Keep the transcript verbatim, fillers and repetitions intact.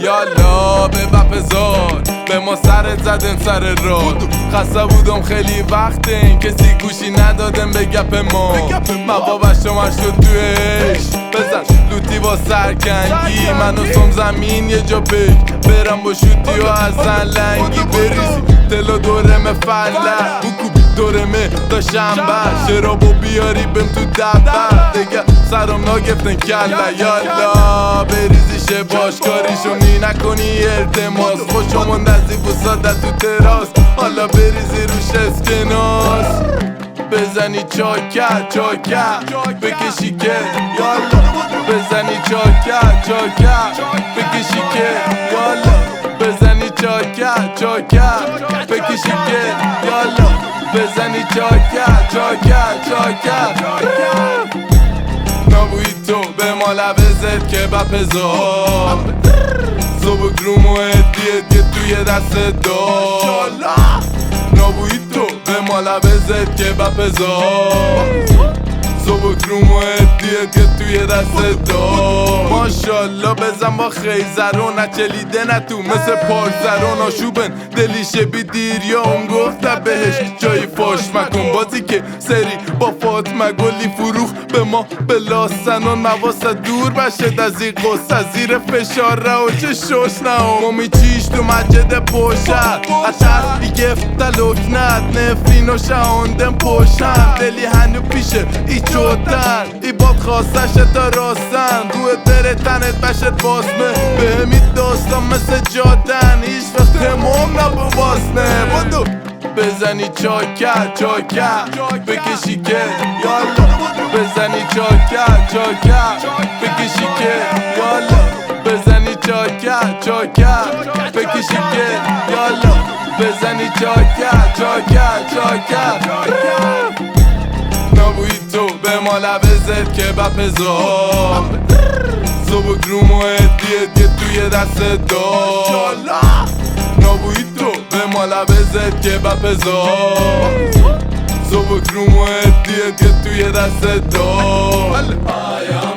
یالا به بپزار به ما سرت زدن سر راد. خسته بودم خیلی وقت این کسی گوشی ندادم به گپ ما. مبابش شما شد تو عشق بزن لوتی با سرکنگی. منو سم زمین یه جا بگ برم با شوتی و ازن لنگی بریزی تلا دورم فله بکوبی دورمه تا شنبه شرابو بیاری بم تو دبه دیگه سرم ناگفتن کله. یالا بریزیشه باشکاریشو نی نکنی التماس خوشمون دستی بساده تو تراس حالا بریزی روش اسکناس بزنی چاکت چاکت بکشی که یالا بزنی چاکت چاکت بکشی که یالا بزنی چاکت چاکت بکشی که یالا بزنی چاکت چاکت چاکت نبوی تو به ما لبزت که بپزار صبح گروم و هدیه دیه توی دست دار. نبوی تو به ما لبزت که بپزار صبح گروم و هدیه دیه توی دست دار. ماشالله بزن با خیزرون نچلیده نه تو مثل پارک زرون آشوبن دلیشه بی دیر یا اون گفته بهش جای فاش مکن بازی که سری با فاطمه گلی فروخ به ما بلاسنان مواسه دور بشه دزی قصه زیر فشار رو و چه شوش نه مامی چیش تو مجد پوشد اتر بیگفت لکنت نفرین و شهاندن پوشن دلی هنو پیشه ای چوتن ای باد خواستش تا راستن روی دره تنت بشت باسمه به همین داستان مثل جادن هیچ وقت تمام نبو باسنه بودو بزنی چاکت چاکت بکشی که یالا بزنی چاکت چاکت بکشی که یالا بزنی چاکت چاکت بکشی که یالا بزنی چاکت چاکت چاکت نبوی تو به ما لبزت که بپزار صبح گروم و هدیه دیه توی دست دار. نبوی تو به ما لبزت که بپزار صبح گروم و هدیه دیه توی دست دار.